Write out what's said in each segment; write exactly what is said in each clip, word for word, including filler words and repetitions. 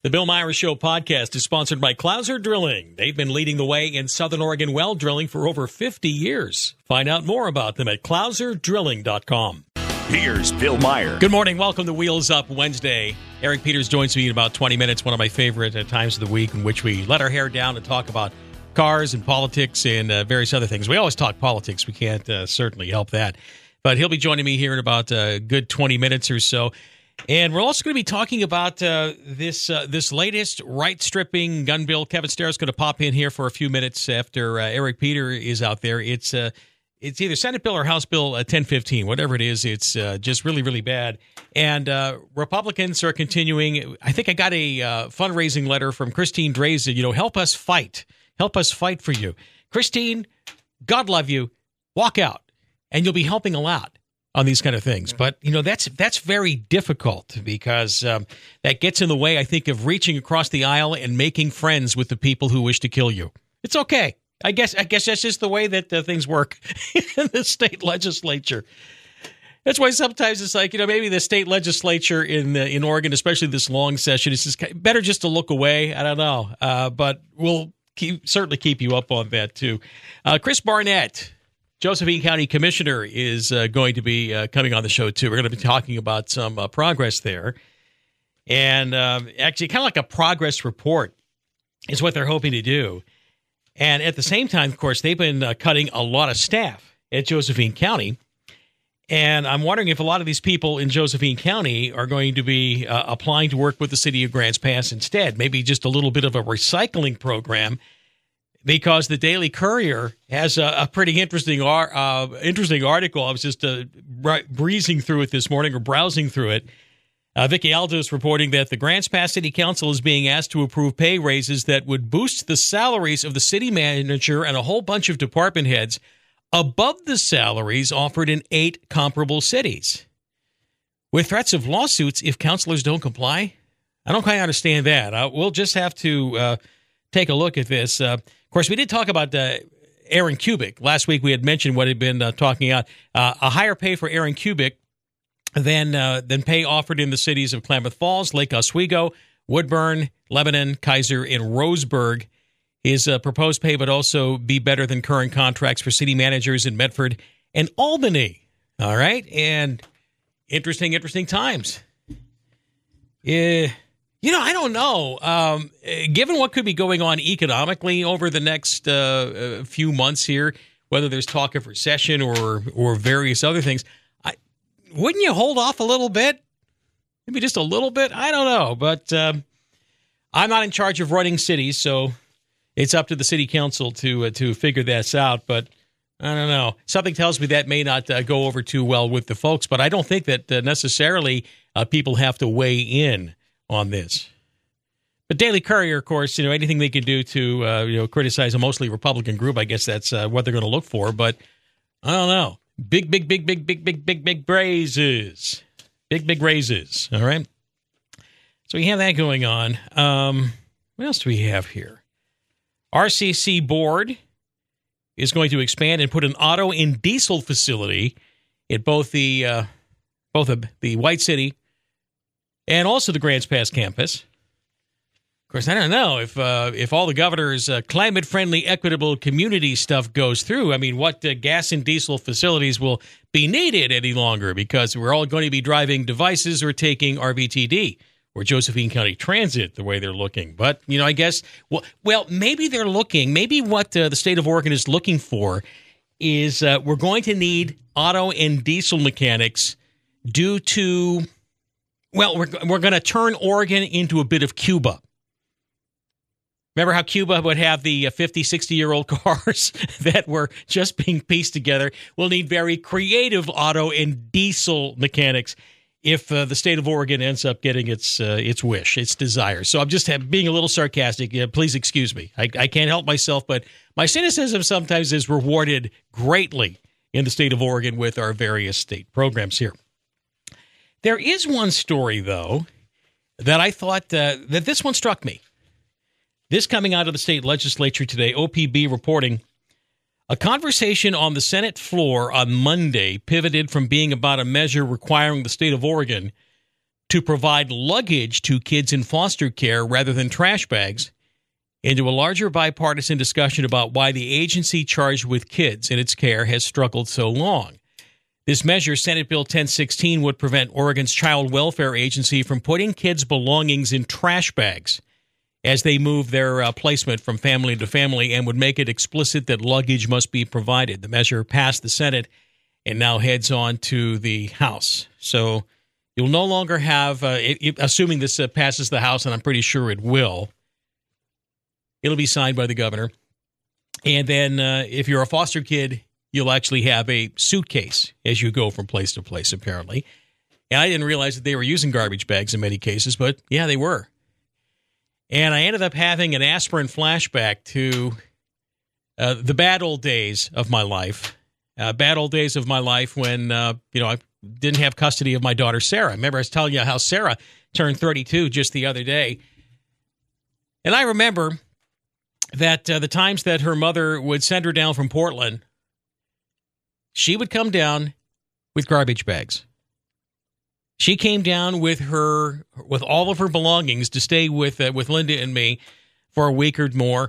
The Bill Myers Show podcast is sponsored by Clouser Drilling. They've been leading the way in Southern Oregon well drilling for over fifty years. Find out more about them at clouser drilling dot com. Here's Bill Meyer. Good morning. Welcome to Wheels Up Wednesday. Eric Peters joins me in about twenty minutes, one of my favorite uh, times of the week in which we let our hair down and talk about cars and politics and uh, various other things. We always talk politics. We can't uh, certainly help that. But he'll be joining me here in about a good twenty minutes or so. And we're also going to be talking about uh, this uh, this latest right-stripping gun bill. Kevin Starr's going to pop in here for a few minutes after uh, Eric Peter is out there. It's uh, it's either Senate bill or House bill uh, ten fifteen, whatever it is. It's uh, just really, really bad. And uh, Republicans are continuing. I think I got a uh, fundraising letter from Christine Drazen. You know, help us fight. Help us fight for you. Christine, God love you. Walk out, and you'll be helping a lot on these kind of things. But, you know, that's that's very difficult because um, that gets in the way, I think, of reaching across the aisle and making friends with the people who wish to kill you. It's okay. I guess I guess that's just the way that uh, things work in the state legislature. That's why sometimes it's like, you know, maybe the state legislature in uh, in Oregon, especially this long session, is just better just to look away. I don't know. Uh, but we'll keep, certainly keep you up on that, too. Uh, Chris Barnett, Josephine County Commissioner, is uh, going to be uh, coming on the show, too. We're going to be talking about some uh, progress there. And um, actually, kind of like a progress report is what they're hoping to do. And at the same time, of course, they've been uh, cutting a lot of staff at Josephine County. And I'm wondering if a lot of these people in Josephine County are going to be uh, applying to work with the city of Grants Pass instead. Maybe just a little bit of a recycling program, because the Daily Courier has a, a pretty interesting uh, interesting article. I was just uh, breezing through it this morning or browsing through it. Uh, Vicky Aldo is reporting that the Grants Pass City Council is being asked to approve pay raises that would boost the salaries of the city manager and a whole bunch of department heads above the salaries offered in eight comparable cities, with threats of lawsuits if councilors don't comply. I don't quite understand that. Uh, we'll just have to uh, take a look at this. Uh, Of course, we did talk about uh, Aaron Kubik. Last week we had mentioned what had been uh, talking about, uh, a higher pay for Aaron Kubik than, uh, than pay offered in the cities of Klamath Falls, Lake Oswego, Woodburn, Lebanon, Kaiser, and Roseburg. His uh, proposed pay would also be better than current contracts for city managers in Medford and Albany. All right? And interesting, interesting times. Yeah. You know, I don't know. Um, given what could be going on economically over the next uh, few months here, whether there's talk of recession or or various other things, I, wouldn't you hold off a little bit? Maybe just a little bit? I don't know. But um, I'm not in charge of running cities, so it's up to the city council to uh, to figure this out. But I don't know. Something tells me that may not uh, go over too well with the folks, but I don't think that uh, necessarily uh, people have to weigh in on this. But Daily Courier, of course, you know, anything they can do to, uh, you know, criticize a mostly Republican group, I guess that's uh, what they're going to look for. But I don't know. Big, big, big, big, big, big, big, big raises. Big, big raises. All right. So we have that going on. Um, what else do we have here? R C C board is going to expand and put an auto and diesel facility at both the uh, both the, the White City and also the Grants Pass campus. Of course, I don't know if uh, if all the governor's uh, climate-friendly, equitable community stuff goes through. I mean, what uh, gas and diesel facilities will be needed any longer, because we're all going to be driving devices or taking R V T D or Josephine County Transit the way they're looking. But, you know, I guess, well, well maybe they're looking, maybe what uh, the state of Oregon is looking for is uh, we're going to need auto and diesel mechanics due to, well, we're, we're going to turn Oregon into a bit of Cuba. Remember how Cuba would have the fifty, sixty-year-old cars that were just being pieced together? We'll need very creative auto and diesel mechanics if uh, the state of Oregon ends up getting its uh, its wish, its desire. So I'm just have, being a little sarcastic. Yeah, please excuse me. I, I can't help myself, but my cynicism sometimes is rewarded greatly in the state of Oregon with our various state programs here. There is one story, though, that I thought uh, that this one struck me. This coming out of the state legislature today, O P B reporting, a conversation on the Senate floor on Monday pivoted from being about a measure requiring the state of Oregon to provide luggage to kids in foster care rather than trash bags into a larger bipartisan discussion about why the agency charged with kids in its care has struggled so long. This measure, Senate Bill ten sixteen, would prevent Oregon's Child Welfare Agency from putting kids' belongings in trash bags as they move their uh, placement from family to family, and would make it explicit that luggage must be provided. The measure passed the Senate and now heads on to the House. So you'll no longer have, uh, it, it, assuming this uh, passes the House, and I'm pretty sure it will, it'll be signed by the governor. And then uh, if you're a foster kid, you'll actually have a suitcase as you go from place to place, apparently. And I didn't realize that they were using garbage bags in many cases, but yeah, they were. And I ended up having an aspirin flashback to uh, the bad old days of my life. Uh, bad old days of my life when, uh, you know, I didn't have custody of my daughter, Sarah. Remember I was telling you how Sarah turned thirty-two just the other day. And I remember that uh, the times that her mother would send her down from Portland, she would come down with garbage bags. She came down with her, with all of her belongings to stay with uh, with Linda and me for a week or more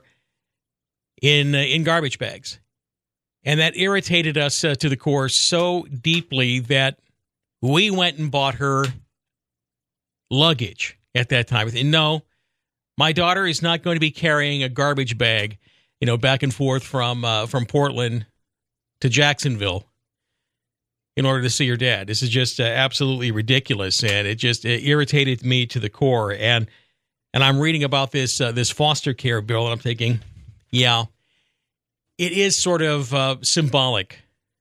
in uh, in garbage bags, and that irritated us uh, to the core so deeply that we went and bought her luggage at that time. And no, my daughter is not going to be carrying a garbage bag, you know, back and forth from uh, from Portland to Jacksonville in order to see her dad. This is just uh, absolutely ridiculous, and it just it irritated me to the core. And and I'm reading about this uh, this foster care bill, and I'm thinking, yeah, it is sort of uh, symbolic.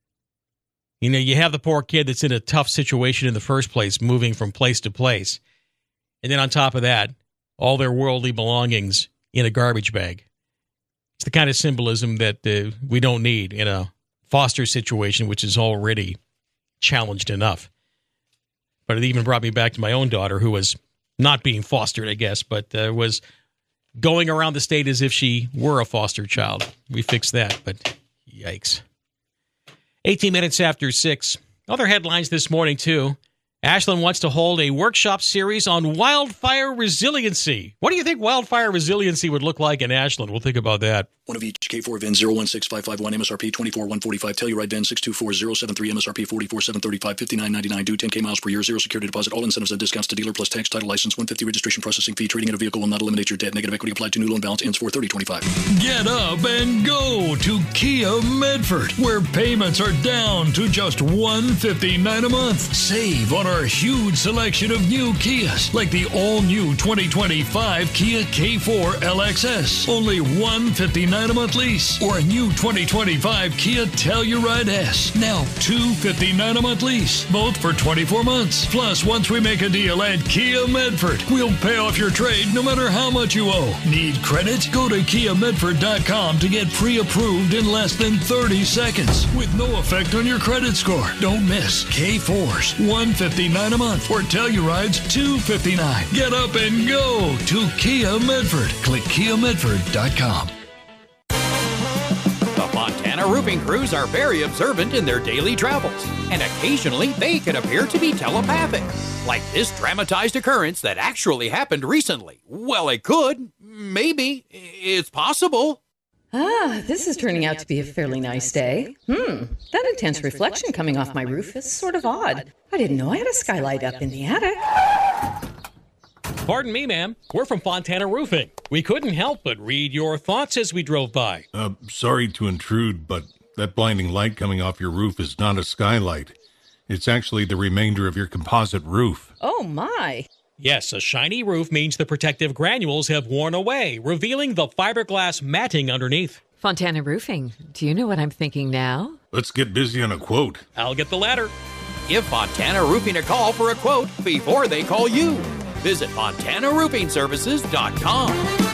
You know, you have the poor kid that's in a tough situation in the first place, moving from place to place, and then on top of that, all their worldly belongings in a garbage bag. It's the kind of symbolism that uh, we don't need in a foster situation, which is already challenged enough. But it even brought me back to my own daughter, who was not being fostered, I guess, but uh, was going around the state as if she were a foster child. We fixed that, but yikes. eighteen minutes after six. Other headlines this morning, too. Ashland wants to hold a workshop series on wildfire resiliency. What do you think wildfire resiliency would look like in Ashland? We'll think about that. One of each. K four V I N zero one six five five one, M S R P twenty-four one forty-five, Telluride V I N six two four zero seven three, M S R P forty-four seven thirty-five, fifty-nine ninety-nine, due ten K miles per year, zero security deposit, all incentives and discounts to dealer plus tax, title license, one fifty registration processing fee. Trading in a vehicle will not eliminate your debt. Negative equity applied to new loan balance ends four thirty twenty-five. Get up and go to Kia Medford, where payments are down to just one hundred fifty-nine dollars a month. Save on our huge selection of new Kias, like the all-new twenty twenty-five Kia K four L X S, only one hundred fifty-nine dollars a month lease, or a new twenty twenty-five Kia Telluride S, now two hundred fifty-nine dollars a month lease, both for twenty-four months. Plus, once we make a deal at Kia Medford, we'll pay off your trade no matter how much you owe. Need credit? Go to kia medford dot com to get pre-approved in less than thirty seconds, with no effect on your credit score. Don't miss K fours, one hundred fifty-nine dollars a month, or Telluride's two hundred fifty-nine dollars. Get up and go to Kia Medford. Click kia medford dot com. The Fontana Roofing crews are very observant in their daily travels, and occasionally they can appear to be telepathic, like this dramatized occurrence that actually happened recently. Well, it could. Maybe. It's possible. Ah, this is turning out to be a fairly nice day. Hmm, that intense reflection coming off my roof is sort of odd. I didn't know I had a skylight up in the attic. Pardon me, ma'am. We're from Fontana Roofing. We couldn't help but read your thoughts as we drove by. Uh, sorry to intrude, but that blinding light coming off your roof is not a skylight. It's actually the remainder of your composite roof. Oh, my. Yes, a shiny roof means the protective granules have worn away, revealing the fiberglass matting underneath. Fontana Roofing. Do you know what I'm thinking now? Let's get busy on a quote. I'll get the ladder. Give Fontana Roofing a call for a quote before they call you. Visit fontana roofing services dot com.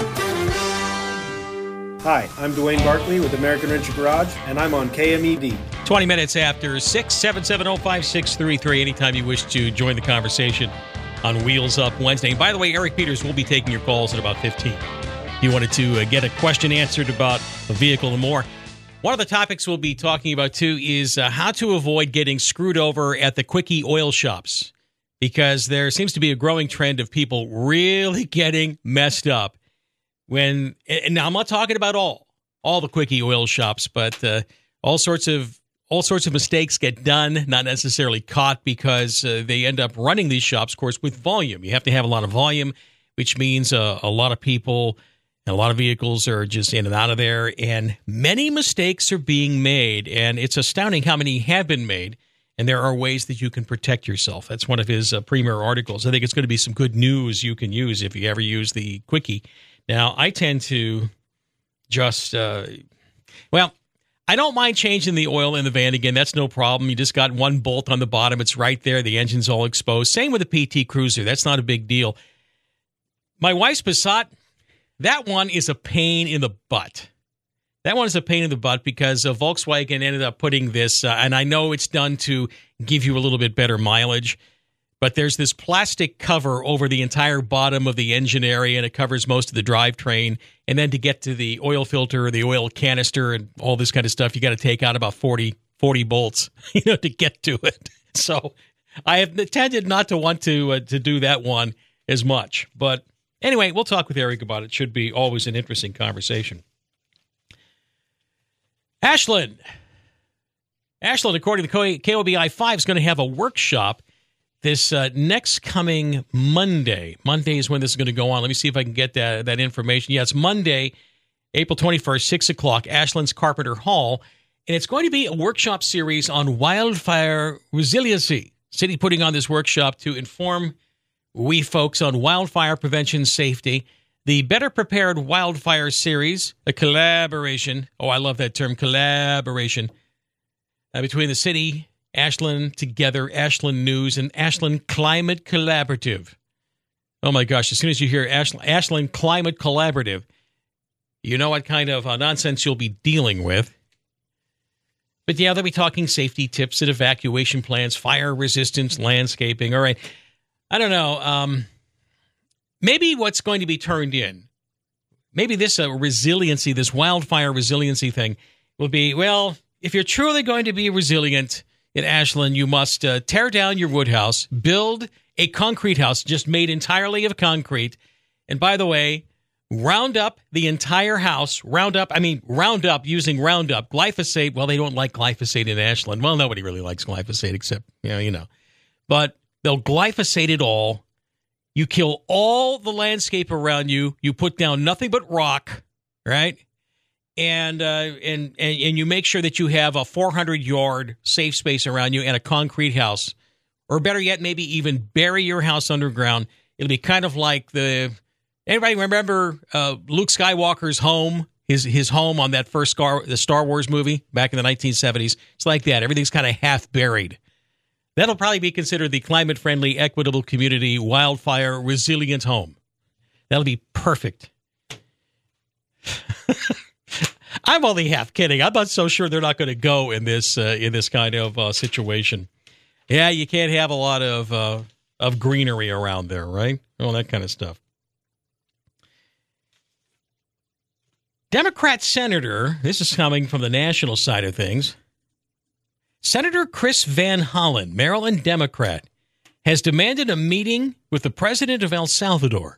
Hi, I'm Dwayne Barkley with American Renter Garage, and I'm on K M E D. twenty minutes after six, seven seven zero, five six three three. Anytime you wish to join the conversation on Wheels Up Wednesday. And by the way, Eric Peters will be taking your calls at about fifteen. If you wanted to uh, get a question answered about a vehicle and more. One of the topics we'll be talking about, too, is uh, how to avoid getting screwed over at the quickie oil shops. because there seems to be a growing trend of people really getting messed up when, and now I'm not talking about all, all the quickie oil shops, but uh, all sorts of all sorts of mistakes get done, not necessarily caught, because uh, they end up running these shops, of course, with volume. You have to have a lot of volume, which means uh, a lot of people and a lot of vehicles are just in and out of there, and many mistakes are being made, and it's astounding how many have been made. And there are ways that you can protect yourself. That's one of his uh, premier articles. I think it's going to be some good news you can use if you ever use the quickie. Now, I tend to just, uh, well, I don't mind changing the oil in the van again. That's no problem. You just got one bolt on the bottom. It's right there. The engine's all exposed. Same with the P T Cruiser. That's not a big deal. My wife's Passat, that one is a pain in the butt. That one is a pain in the butt because uh, Volkswagen ended up putting this, uh, and I know it's done to give you a little bit better mileage, but there's this plastic cover over the entire bottom of the engine area, and it covers most of the drivetrain. And then to get to the oil filter, the oil canister, and all this kind of stuff, you got to take out about forty, forty bolts, you know, to get to it. So I have tended not to want to uh, to do that one as much. But anyway, we'll talk with Eric about it. It should be always an interesting conversation. Ashland. Ashland, according to K O B I five, is going to have a workshop this uh, next coming Monday. Monday is when this is going to go on. Let me see if I can get that, that information. Yeah, it's Monday, April twenty-first, six o'clock, Ashland's Carpenter Hall. And it's going to be a workshop series on wildfire resiliency. City putting on this workshop to inform we folks on wildfire prevention safety. The Better Prepared Wildfire Series, a collaboration, oh, I love that term, collaboration, uh, between the city, Ashland Together, Ashland News, and Ashland Climate Collaborative. Oh, my gosh, as soon as you hear Ashland, Ashland Climate Collaborative, you know what kind of uh, nonsense you'll be dealing with. But, yeah, they'll be talking safety tips and evacuation plans, fire resistance, landscaping. All right, I don't know. Um... Maybe what's going to be turned in, maybe this uh, resiliency, this wildfire resiliency thing will be, well, if you're truly going to be resilient in Ashland, you must uh, tear down your wood house, build a concrete house just made entirely of concrete. And by the way, round up the entire house, round up, I mean, round up using Roundup, glyphosate. Well, they don't like glyphosate in Ashland. Well, nobody really likes glyphosate except, you know, you know, but they'll glyphosate it all. You kill all the landscape around you. You put down nothing but rock, right? And uh, and, and and you make sure that you have a four hundred yard safe space around you and a concrete house. Or better yet, maybe even bury your house underground. It'll be kind of like the... Anybody remember uh, Luke Skywalker's home? His his home on that first Star, the Star Wars movie back in the nineteen seventies? It's like that. Everything's kind of half buried. That'll probably be considered the climate-friendly, equitable community, wildfire, resilient home. That'll be perfect. I'm only half kidding. I'm not so sure they're not going to go in this uh, in this kind of uh, situation. Yeah, you can't have a lot of uh, of greenery around there, right? All that kind of stuff. Democrat Senator, this is coming from the national side of things, Senator Chris Van Hollen, Maryland Democrat, has demanded a meeting with the president of El Salvador.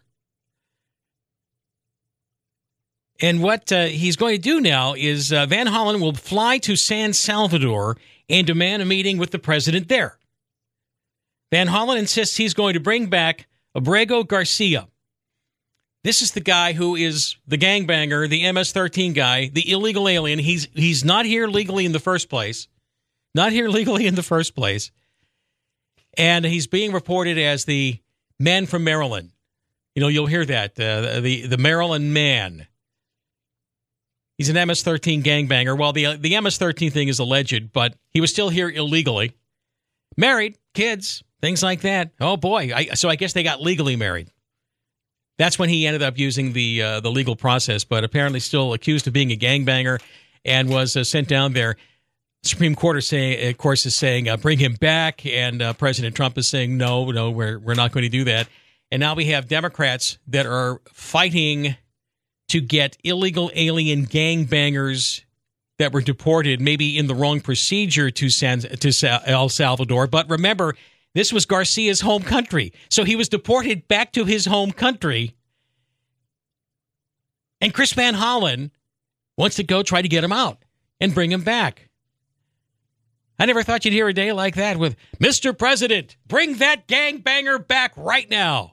And what uh, he's going to do now is uh, Van Hollen will fly to San Salvador and demand a meeting with the president there. Van Hollen insists he's going to bring back Abrego Garcia. This is the guy who is the gangbanger, the M S thirteen guy, the illegal alien. He's he's not here legally in the first place. Not here legally in the first place. And he's being reported as the man from Maryland. You know, you'll hear that, uh, the, the Maryland man. He's an M S thirteen gangbanger. Well, the, the M S thirteen thing is alleged, but he was still here illegally. Married, kids, things like that. Oh, boy. I, so I guess they got legally married. That's when he ended up using the uh, the legal process, but apparently still accused of being a gangbanger and was uh, sent down there. Supreme Court, is saying, of course, is saying, uh, bring him back, and uh, President Trump is saying, no, no, we're we're not going to do that. And now we have Democrats that are fighting to get illegal alien gangbangers that were deported, maybe in the wrong procedure to San, to El Salvador. But remember, This was Garcia's home country. So he was deported back to his home country. And Chris Van Hollen wants to go try to get him out and bring him back. I never thought you'd hear a day like that with, Mister President, bring that gangbanger back right now.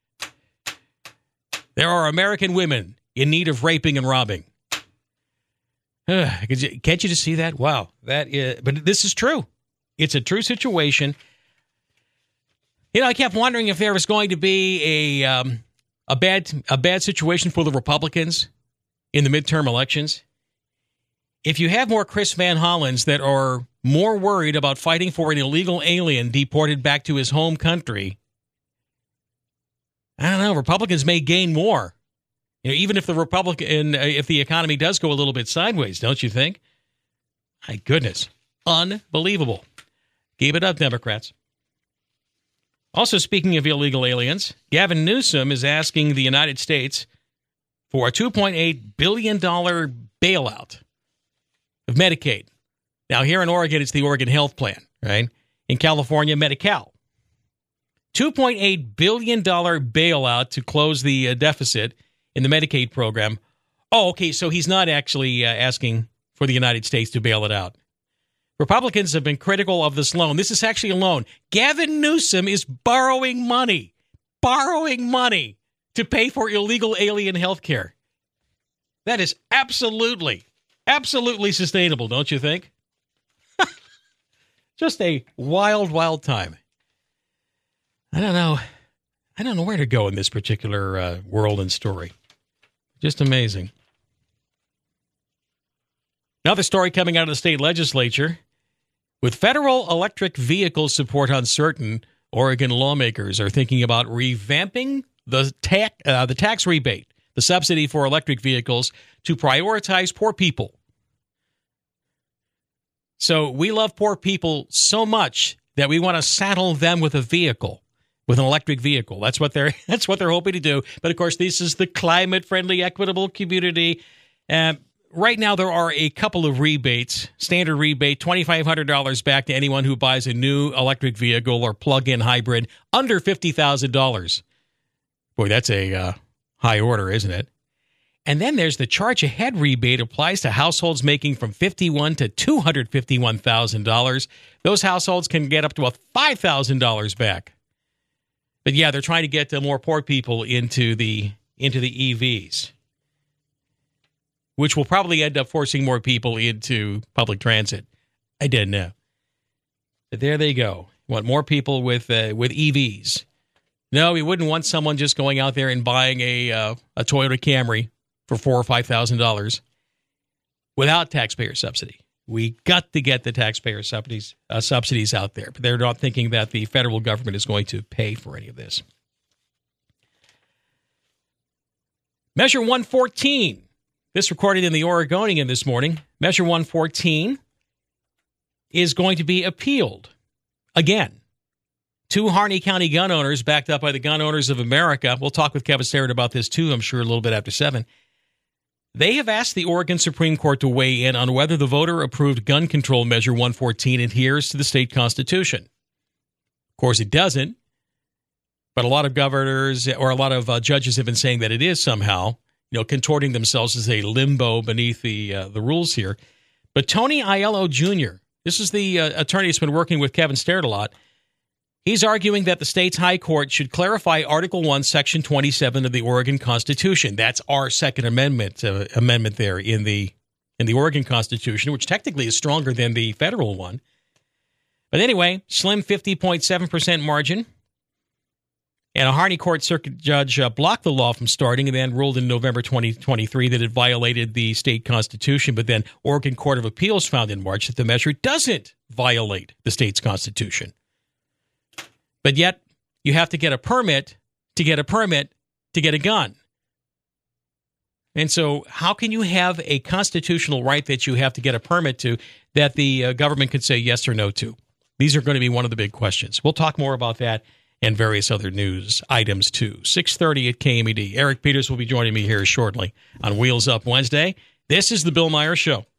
There are American women in need of raping and robbing. Can't you just see that? Wow. That is, but this is true. It's a true situation. You know, I kept wondering if there was going to be a um, a bad a bad situation for the Republicans in the midterm elections. If you have more Chris Van Hollens that are more worried about fighting for an illegal alien deported back to his home country, I don't know, Republicans may gain more. You know, even if the Republican, if the economy does go a little bit sideways, don't you think? My goodness. Unbelievable. Keep it up, Democrats. Also, speaking of illegal aliens, Gavin Newsom is asking the United States for a two point eight billion dollars bailout of Medicaid. Now, here in Oregon, it's the Oregon Health Plan, right? In California, Medi-Cal. two point eight billion dollars bailout to close the uh, deficit in the Medicaid program. Oh, okay, so he's not actually uh, asking for the United States to bail it out. Republicans have been critical of this loan. This is actually a loan. Gavin Newsom is borrowing money, borrowing money to pay for illegal alien health care. That is absolutely, absolutely sustainable, don't you think? Just a wild, wild time. I don't know. I don't know where to go in this particular uh, world and story. Just amazing. Another story coming out of the state legislature. With federal electric vehicle support uncertain, Oregon lawmakers are thinking about revamping the, ta- uh, the tax rebate, the subsidy for electric vehicles, to prioritize poor people. So we love poor people so much that we want to saddle them with a vehicle, with an electric vehicle. That's what they're that's what they're hoping to do. But of course, this is the climate-friendly, equitable community. Uh, right now, there are a couple of rebates. Standard rebate, two thousand five hundred dollars back to anyone who buys a new electric vehicle or plug-in hybrid under fifty thousand dollars. Boy, that's a uh, high order, isn't it? And then there's the charge ahead rebate applies to households making from fifty-one thousand dollars to two hundred fifty-one thousand dollars. Those households can get up to a five thousand dollars back. But yeah, they're trying to get more poor people into the into the E Vs, which will probably end up forcing more people into public transit. I didn't know. But there they go. Want more people with uh, with E Vs. No, we wouldn't want someone just going out there and buying a uh, a Toyota Camry for four or five thousand dollars without taxpayer subsidy. We got to get the taxpayer subsidies uh, subsidies out there, but they're not thinking that the federal government is going to pay for any of this. Measure one fourteen. This recorded in the Oregonian this morning. Measure one fourteen is going to be appealed again. Two Harney County gun owners, backed up by the Gun Owners of America. We'll talk with Kevin Sterrett about this, too, I'm sure, a little bit after seven. They have asked the Oregon Supreme Court to weigh in on whether the voter-approved gun control measure one fourteen adheres to the state constitution. Of course, it doesn't, but a lot of governors or a lot of uh, judges have been saying that it is somehow, you know, contorting themselves as a limbo beneath the uh, the rules here. But Tony Aiello Junior, this is the uh, attorney that's been working with Kevin Sterrett a lot. He's arguing that the state's high court should clarify Article one, Section twenty-seven of the Oregon Constitution. That's our Second Amendment uh, amendment there in the in the Oregon Constitution, which technically is stronger than the federal one. But anyway, slim fifty point seven percent margin. And a Harney Court Circuit judge uh, blocked the law from starting and then ruled in November twenty twenty-three that it violated the state constitution. But then Oregon Court of Appeals found in March that the measure doesn't violate the state's constitution. But yet, you have to get a permit to get a permit to get a gun. And so how can you have a constitutional right that you have to get a permit to that the uh, government could say yes or no to? These are going to be one of the big questions. We'll talk more about that and various other news items, too. six thirty at K M E D. Eric Peters will be joining me here shortly on Wheels Up Wednesday. This is the Bill Meyer Show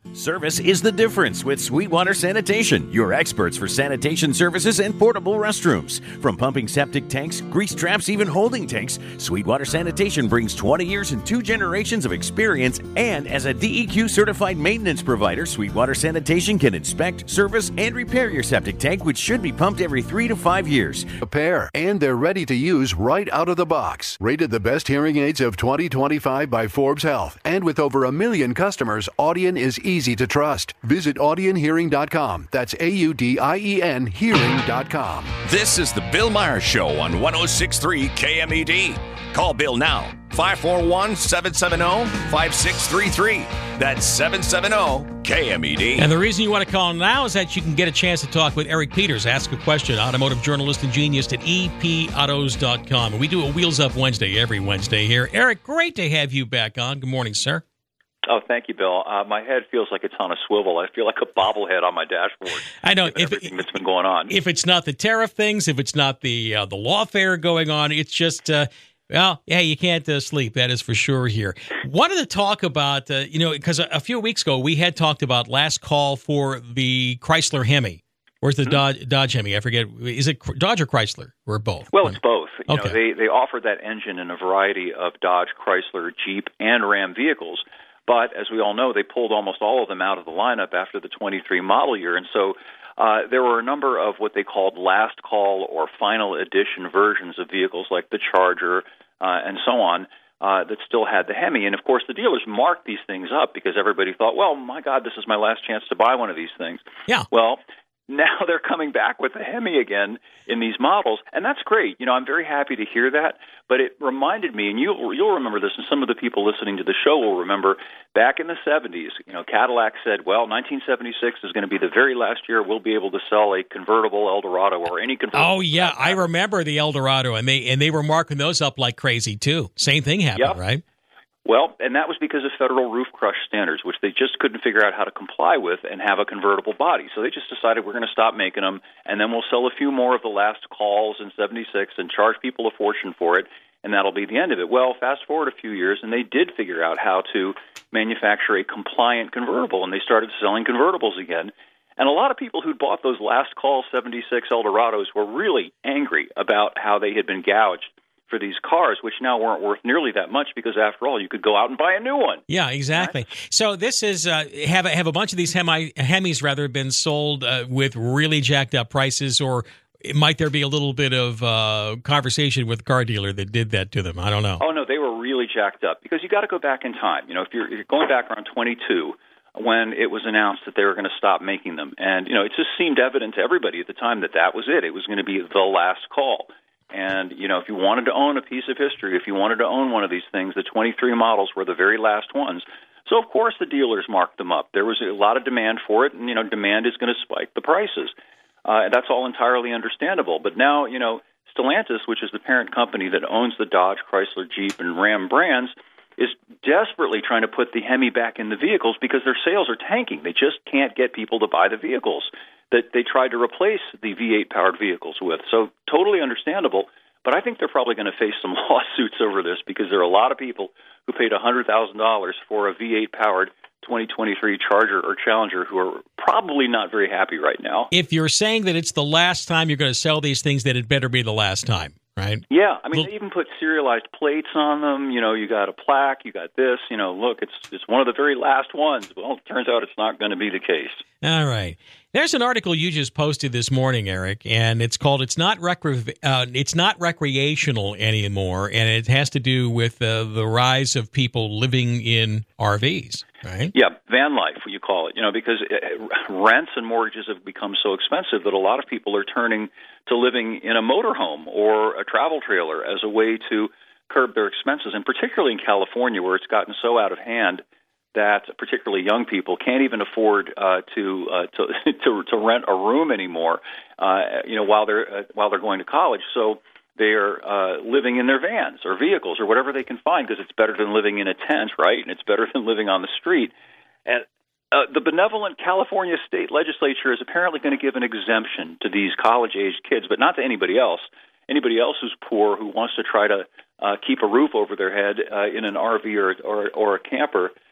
Service is the difference with Sweetwater Sanitation, your experts for sanitation services and portable restrooms. From pumping septic tanks, grease traps, even holding tanks, Sweetwater Sanitation brings twenty years and two generations of experience, and as a D E Q certified maintenance provider, Sweetwater Sanitation can inspect, service, and repair your septic tank, which should be pumped every three to five years. A pair, and they're ready to use right out of the box. Rated the best hearing aids of twenty twenty-five by Forbes Health, and with over a million customers, Audien is easy to trust. Visit audien hearing dot com. That's A U D I E N hearing dot com. This is the Bill Meyer Show on one oh six point three K M E D. Call Bill now, five four one, seven seven zero, five six three three. That's seven seven zero K M E D. And the reason you want to call now is that you can get a chance to talk with Eric Peters. Ask a question, automotive journalist and genius at e p autos dot com. And we do a Wheels Up Wednesday every Wednesday here. Eric, great to have you back on. Good morning, sir. Oh, thank you, Bill. Uh, my head feels like it's on a swivel. I feel like a bobblehead on my dashboard. I know. If everything it, that's been going on. If it's not the tariff things, if it's not the uh, the lawfare going on, it's just, uh, well, yeah, you can't uh, sleep. That is for sure here. Wanted to talk about, uh, you know, because a, a few weeks ago we had talked about last call for the Chrysler Hemi. Where's the mm-hmm. Dodge, Dodge Hemi? I forget. Is it Dodge or Chrysler? Or both? Well, it's both. You okay. know, they, they offer that engine in a variety of Dodge, Chrysler, Jeep, and Ram vehicles. But as we all know, they pulled almost all of them out of the lineup after the twenty-three model year. And so uh, there were a number of what they called last call or final edition versions of vehicles like the Charger uh, and so on uh, that still had the Hemi. And, of course, the dealers marked these things up because everybody thought, well, my God, this is my last chance to buy one of these things. Yeah. Well, now they're coming back with the Hemi again in these models, and that's great. You know, I'm very happy to hear that, but it reminded me, and you'll, you'll remember this, and some of the people listening to the show will remember, back in the seventies, you know, Cadillac said, well, nineteen seventy-six is going to be the very last year we'll be able to sell a convertible Eldorado or any convertible. Oh, yeah, I remember the Eldorado, and they and they were marking those up like crazy, too. Same thing happened, yep. right? Well, and that was because of federal roof crush standards, which they just couldn't figure out how to comply with and have a convertible body. So they just decided we're going to stop making them, and then we'll sell a few more of the last calls in seventy-six and charge people a fortune for it, and that'll be the end of it. Well, fast forward a few years, and they did figure out how to manufacture a compliant convertible, and they started selling convertibles again. And a lot of people who'd bought those last call seventy-six Eldorados were really angry about how they had been gouged for these cars, which now weren't worth nearly that much because, after all, you could go out and buy a new one. Yeah, exactly. Right? So this is uh, have have a bunch of these Hemi, Hemis rather been sold uh, with really jacked up prices, or might there be a little bit of uh, conversation with the car dealer that did that to them? I don't know. Oh no, they were really jacked up because you got to go back in time. You know, if you're, if you're going back around twenty-two. When it was announced that they were going to stop making them, and you know, it just seemed evident to everybody at the time that that was it. It was going to be the last call. And, you know, if you wanted to own a piece of history, if you wanted to own one of these things, the twenty-three models were the very last ones. So, of course, the dealers marked them up. There was a lot of demand for it, and, you know, demand is going to spike the prices. Uh, and that's all entirely understandable. But now, you know, Stellantis, which is the parent company that owns the Dodge, Chrysler, Jeep, and Ram brands, is desperately trying to put the Hemi back in the vehicles because their sales are tanking. They just can't get people to buy the vehicles that they tried to replace the V eight powered vehicles with. So totally understandable, but I think they're probably going to face some lawsuits over this because there are a lot of people who paid one hundred thousand dollars for a V eight powered twenty twenty-three Charger or Challenger who are probably not very happy right now. If you're saying that it's the last time you're going to sell these things, then it better be the last time. Right? Yeah, I mean, they even put serialized plates on them. You know, you got a plaque, you got this. You know, look, it's it's one of the very last ones. Well, it turns out it's not going to be the case. All right. There's an article you just posted this morning, Eric, and it's called "It's Not Recre- uh, It's Not Recreational Anymore," and it has to do with uh, the rise of people living in R Vs. Right? Yeah, van life, you call it. You know, because rents and mortgages have become so expensive that a lot of people are turning to living in a motorhome or a travel trailer as a way to curb their expenses, and particularly in California, where it's gotten so out of hand that particularly young people can't even afford uh, to, uh, to to to rent a room anymore. Uh, you know, while they're uh, while they're going to college, so they're uh, living in their vans or vehicles or whatever they can find because it's better than living in a tent, right? And it's better than living on the street. And uh, the benevolent California state legislature is apparently going to give an exemption to these college-age kids, but not to anybody else. Anybody else who's poor who wants to try to uh, keep a roof over their head uh, in an R V or, or or a camper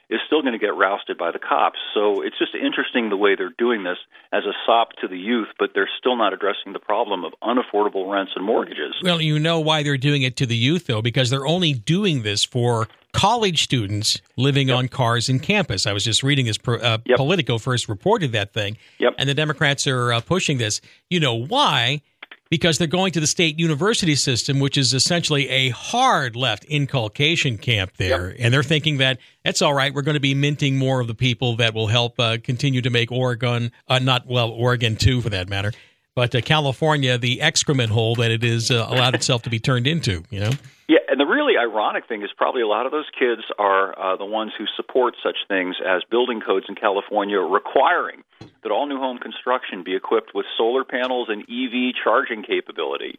is still going to get rousted by the cops. So it's just interesting the way they're doing this as a sop to the youth, but they're still not addressing the problem of unaffordable rents and mortgages. Well, you know why they're doing it to the youth, though, because they're only doing this for college students living yep. on cars in campus. I was just reading this. Uh, yep. Politico first reported that thing, yep. and the Democrats are uh, pushing this. You know why? Because they're going to the state university system, which is essentially a hard left inculcation camp there. Yep. And they're thinking that that's all right. We're going to be minting more of the people that will help uh, continue to make Oregon, uh, not, well, Oregon too, for that matter, but uh, California, the excrement hole that it is uh, allowed itself to be turned into, you know? Yeah, and the really ironic thing is probably a lot of those kids are uh, the ones who support such things as building codes in California requiring that all new home construction be equipped with solar panels and E V charging capability.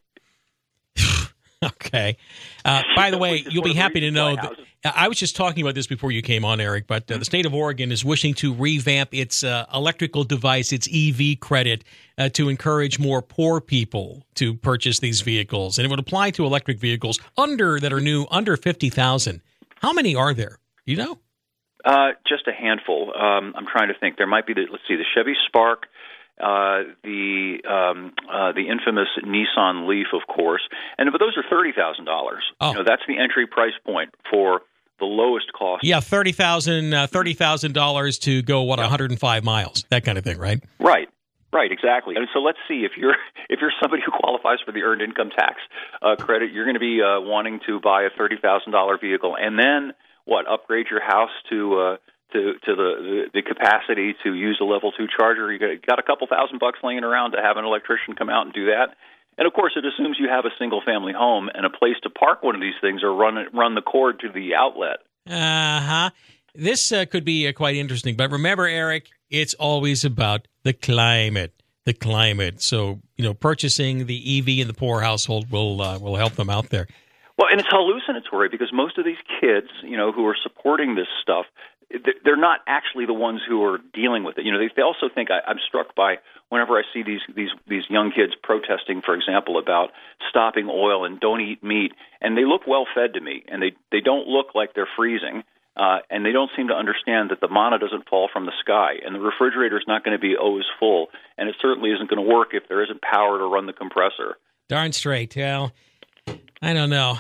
Okay. Uh, by the way, you'll be happy to know that I was just talking about this before you came on, Eric, but uh, the state of Oregon is wishing to revamp its uh, electrical device, its E V credit, uh, to encourage more poor people to purchase these vehicles. And it would apply to electric vehicles under that are new, under fifty thousand. How many are there? Do you know? Uh, just a handful. Um, I'm trying to think. There might be, the, let's see, the Chevy Spark, uh, the um, uh, the infamous Nissan Leaf, of course, and but those are thirty thousand dollars. Oh. You know, that's the entry price point for the lowest cost. Yeah, thirty thousand dollars uh, thirty thousand dollars to go, what, yeah. one hundred five miles, that kind of thing, right? Right. Right, exactly. And so let's see, if you're if you're somebody who qualifies for the earned income tax uh, credit, you're going to be uh, wanting to buy a thirty thousand dollars vehicle, and then what? Upgrade your house to uh, to to the, the the capacity to use a level two charger. You got, got a couple thousand bucks laying around to have an electrician come out and do that. And of course, it assumes you have a single family home and a place to park one of these things or run it, run the cord to the outlet. Uh huh. This uh, could be uh, quite interesting. But remember, Eric, it's always about the climate. The climate. So, you know, purchasing the E V in the poor household will uh, will help them out there. Well, and it's hallucinatory because most of these kids, you know, who are supporting this stuff, they're not actually the ones who are dealing with it. You know, they, they also think I, I'm struck by whenever I see these these these young kids protesting, for example, about stopping oil and don't eat meat, and they look well fed to me, and they they don't look like they're freezing. Uh, and they don't seem to understand that the manna doesn't fall from the sky, and the refrigerator is not going to be always full, and it certainly isn't going to work if there isn't power to run the compressor. Darn straight. Well, I don't know.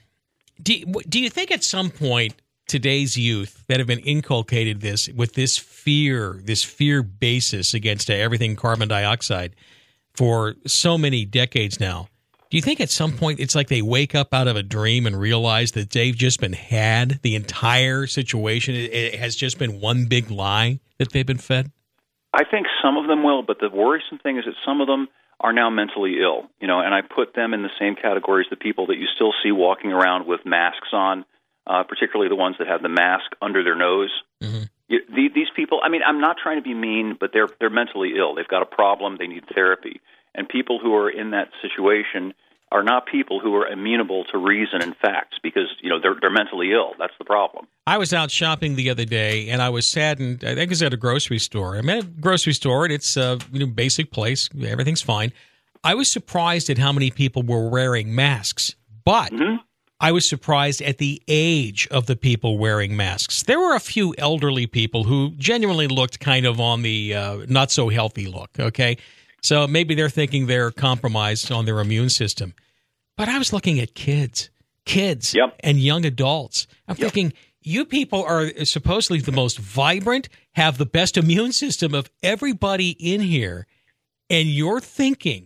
Do you, do you think at some point today's youth that have been inculcated this with this fear, this fear basis against everything carbon dioxide for so many decades now, do you think at some point it's like they wake up out of a dream and realize that they've just been had? The entire situation it has just been one big lie that they've been fed? I think some of them will, but the worrisome thing is that some of them are now mentally ill, you know, and I put them in the same category as the people that you still see walking around with masks on, uh, particularly the ones that have the mask under their nose. Mm-hmm. You, the, these people, I mean, I'm not trying to be mean, but they're they're mentally ill. They've got a problem. They need therapy. And people who are in that situation are not people who are amenable to reason and facts because, you know, they're they're mentally ill. That's the problem. I was out shopping the other day, and I was saddened. I think it was at a grocery store. I'm at a grocery store, and it's a you know, basic place. Everything's fine. I was surprised at how many people were wearing masks, but mm-hmm. I was surprised at the age of the people wearing masks. There were a few elderly people who genuinely looked kind of on the uh, not-so-healthy look, okay? So maybe they're thinking they're compromised on their immune system. But I was looking at kids, kids yep. and young adults. I'm yep. thinking, you people are supposedly the most vibrant, have the best immune system of everybody in here, and you're thinking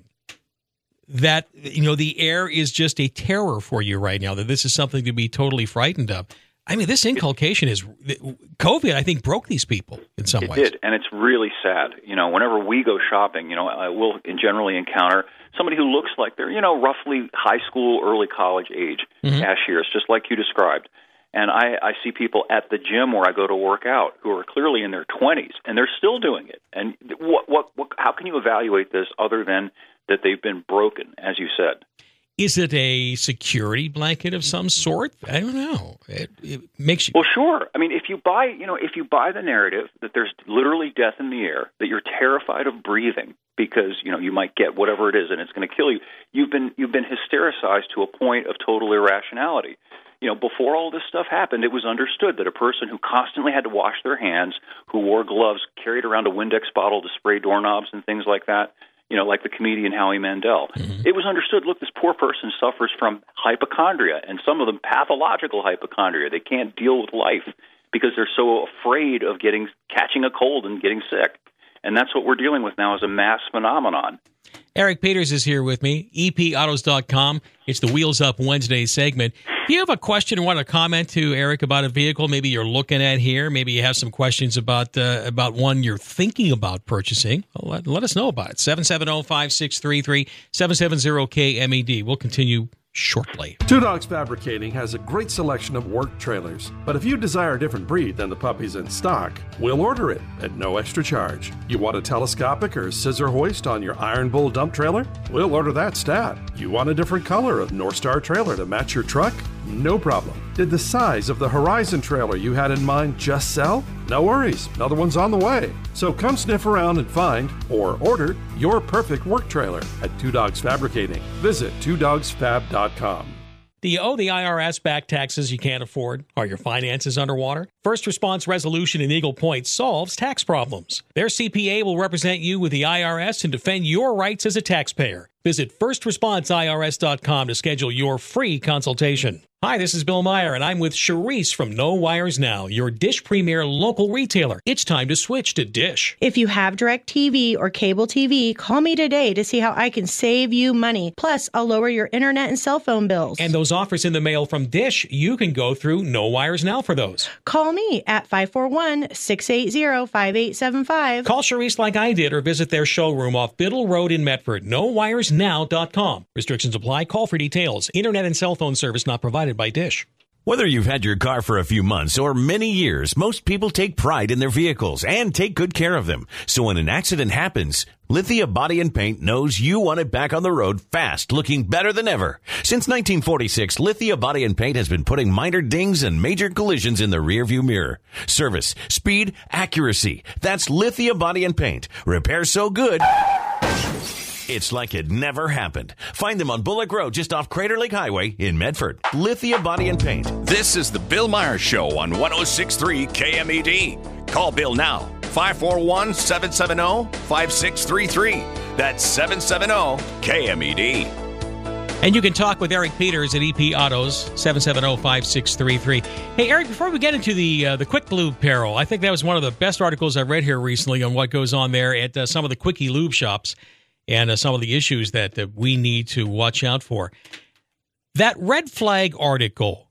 that, you know, the air is just a terror for you right now, that this is something to be totally frightened of. I mean, this inculcation is COVID, I think, broke these people in some it ways. It did, and it's really sad. You know, whenever we go shopping, you know, I will generally encounter somebody who looks like they're, you know, roughly high school, early college age mm-hmm. cashiers, just like you described. And I, I see people at the gym where I go to work out who are clearly in their twenties, and they're still doing it. And what, what, what, how can you evaluate this other than that they've been broken, as you said? Is it a security blanket of some sort? I don't know. It, it makes you... Well, sure. I mean, if you buy, you know, if you buy the narrative that there's literally death in the air, that you're terrified of breathing because, you know, you might get whatever it is and it's going to kill you, you've been you've been hystericized to a point of total irrationality. you know, before all this stuff happened, it was understood that a person who constantly had to wash their hands, who wore gloves, carried around a Windex bottle to spray doorknobs and things like that, you know, like the comedian Howie Mandel, mm-hmm. it was understood, look, this poor person suffers from hypochondria, and some of them pathological hypochondria. They can't deal with life because they're so afraid of getting catching a cold and getting sick. And that's what we're dealing with now as a mass phenomenon. Eric Peters is here with me, E P autos dot com. It's the Wheels Up Wednesday segment. If you have a question or want to comment to Eric about a vehicle maybe you're looking at here, maybe you have some questions about uh, about one you're thinking about purchasing, well, let, let us know about it. seven seven zero, five six three three, seven seven zero K M E D. We'll continue shortly. Two Dogs Fabricating has a great selection of work trailers, but if you desire a different breed than the puppies in stock, we'll order it at no extra charge. You want a telescopic or scissor hoist on your Iron Bull dump trailer? We'll order that stat. You want a different color of North Star trailer to match your truck? No problem. Did the size of the Horizon trailer you had in mind just sell? No worries, another one's on the way. So come sniff around and find, or order, your perfect work trailer at Two Dogs Fabricating. Visit two dogs fab dot com. Do you owe the I R S back taxes you can't afford? Are your finances underwater? First Response Resolution in Eagle Point solves tax problems. Their C P A will represent you with the I R S and defend your rights as a taxpayer. Visit first response I R S dot com to schedule your free consultation. Hi, this is Bill Meyer, and I'm with Charisse from No Wires Now, your Dish Premier local retailer. It's time to switch to Dish. If you have DirecTV or cable T V, call me today to see how I can save you money. Plus, I'll lower your internet and cell phone bills. And those offers in the mail from Dish, you can go through No Wires Now for those. Call me at five four one, six eight zero, five eight seven five. Call Charisse like I did or visit their showroom off Biddle Road in Medford, no wires now dot com. Restrictions apply. Call for details. Internet and cell phone service not provided by Dish. Whether you've had your car for a few months or many years, most people take pride in their vehicles and take good care of them. So when an accident happens, Lithia Body and Paint knows you want it back on the road fast, looking better than ever. Since nineteen forty-six, Lithia Body and Paint has been putting minor dings and major collisions in the rearview mirror. Service, speed, accuracy. That's Lithia Body and Paint. Repair so good, it's like it never happened. Find them on Bullock Road, just off Crater Lake Highway in Medford. Lithia Body and Paint. This is the Bill Meyer Show on one oh six point three K M E D. Call Bill now, five four one, seven seven zero, five six three three. That's seven seven zero K M E D. And you can talk with Eric Peters at E P Autos, seven seven zero, five six three three. Hey, Eric, before we get into the uh, the Quick Lube peril, I think that was one of the best articles I've read here recently on what goes on there at uh, some of the Quickie Lube shops. And uh, some of the issues that, that we need to watch out for. That red flag article,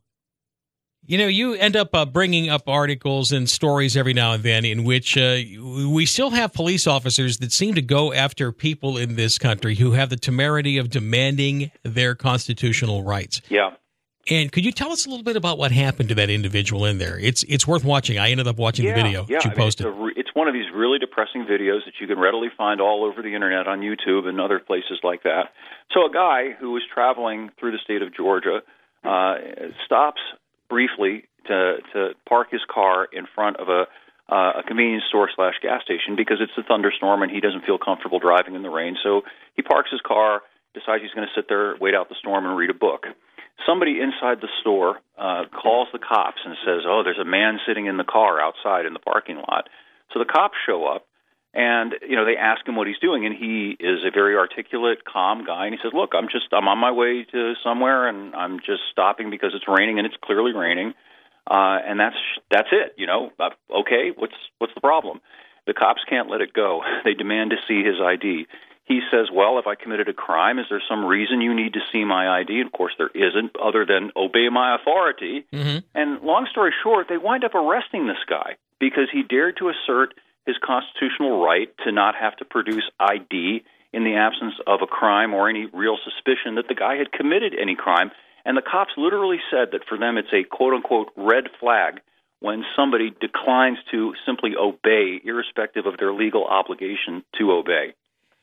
you know, you end up uh, bringing up articles and stories every now and then in which uh, we still have police officers that seem to go after people in this country who have the temerity of demanding their constitutional rights. Yeah. And could you tell us a little bit about what happened to that individual in there? It's it's worth watching. I ended up watching yeah, the video yeah. that you I mean, posted. it's, a re- it's one of these really depressing videos that you can readily find all over the internet on YouTube and other places like that. So a guy who was traveling through the state of Georgia uh, stops briefly to to park his car in front of a uh, a convenience store slash gas station because it's a thunderstorm and he doesn't feel comfortable driving in the rain. So he parks his car, decides he's going to sit there, wait out the storm, and read a book. Somebody inside the store uh, calls the cops and says, oh, there's a man sitting in the car outside in the parking lot. So the cops show up, and you know they ask him what he's doing, and he is a very articulate, calm guy, and he says, look, I'm just I'm on my way to somewhere, and I'm just stopping because it's raining, and it's clearly raining, uh, and that's that's it. You know, uh, okay, what's what's the problem? The cops can't let it go. They demand to see his I D. He says, well, if I committed a crime, is there some reason you need to see my I D? And of course, there isn't, other than obey my authority. Mm-hmm. And long story short, they wind up arresting this guy because he dared to assert his constitutional right to not have to produce I D in the absence of a crime or any real suspicion that the guy had committed any crime. And the cops literally said that for them it's a quote-unquote red flag when somebody declines to simply obey, irrespective of their legal obligation to obey.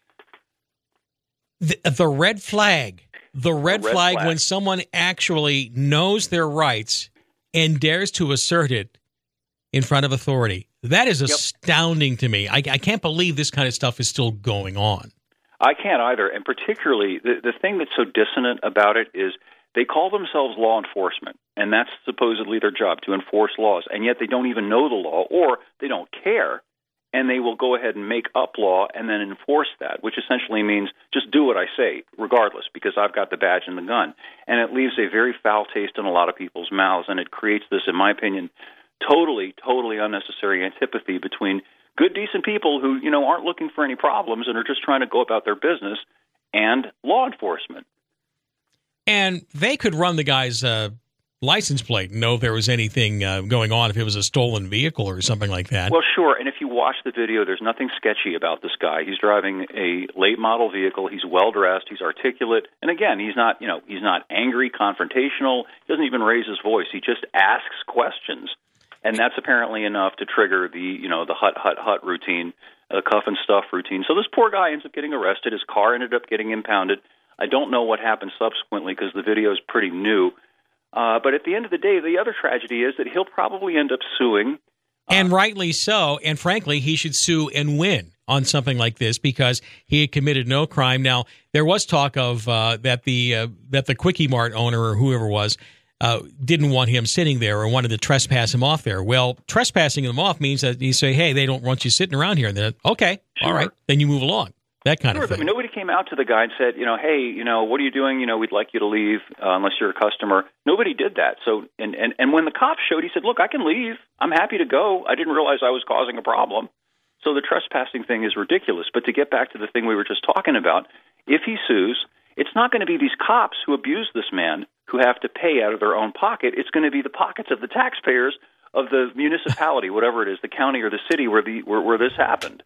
The, the red flag, the red, red flag, flag when someone actually knows their rights and dares to assert it in front of authority. That is astounding yep. to me. I, I can't believe this kind of stuff is still going on. I can't either. And particularly, the, the thing that's so dissonant about it is they call themselves law enforcement. and that's supposedly their job, to enforce laws, and yet they don't even know the law, or they don't care, and they will go ahead and make up law and then enforce that, which essentially means just do what I say, regardless, because I've got the badge and the gun. And it leaves a very foul taste in a lot of people's mouths, and it creates this, in my opinion, totally, totally unnecessary antipathy between good, decent people who, you know, aren't looking for any problems and are just trying to go about their business, and law enforcement. And they could run the guy's uh, license plate and know if there was anything uh, going on, if it was a stolen vehicle or something like that. Well, sure. And if you watch the video, there's nothing sketchy about this guy. He's driving a late model vehicle. He's well dressed. He's articulate. And again, he's not, you know, he's not angry, confrontational. He doesn't even raise his voice. He just asks questions. And that's apparently enough to trigger the, you know, the hut, hut, hut routine, the cuff and stuff routine. So this poor guy ends up getting arrested. His car ended up getting impounded. I don't know what happened subsequently because the video is pretty new. Uh, but at the end of the day, the other tragedy is that he'll probably end up suing. Uh, and rightly so. And frankly, he should sue and win on something like this because he had committed no crime. Now, there was talk of uh, that the uh, that the Quickie Mart owner or whoever was uh, didn't want him sitting there or wanted to trespass him off there. Well, trespassing him off means that you say, hey, they don't want you sitting around here. And then, okay, sure. all right, then you move along. That kind sure, of thing. I mean, nobody came out to the guy and said, you know, hey, you know, what are you doing? You know, we'd like you to leave uh, unless you're a customer. Nobody did that. So, and, and, and when the cops showed, he said, look, I can leave. I'm happy to go. I didn't realize I was causing a problem. So the trespassing thing is ridiculous. But to get back to the thing we were just talking about, if he sues, it's not going to be these cops who abuse this man who have to pay out of their own pocket. It's going to be the pockets of the taxpayers of the municipality, whatever it is, the county or the city where the where, where this happened.